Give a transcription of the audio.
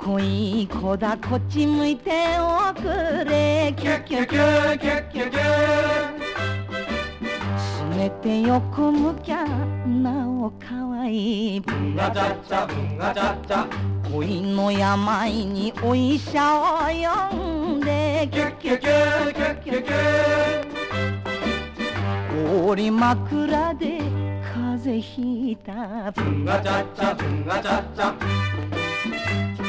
恋子だこっち向いておくれキュッキュッキュッキュッキュッキュッすねて横向きゃなおかわいいブンガチャチャブンガチャチャ恋の病にお医者を呼んでキュッキュッキュッキュッキュッキュッ氷枕で風邪ひいたブンガチャチャブンガチャチャ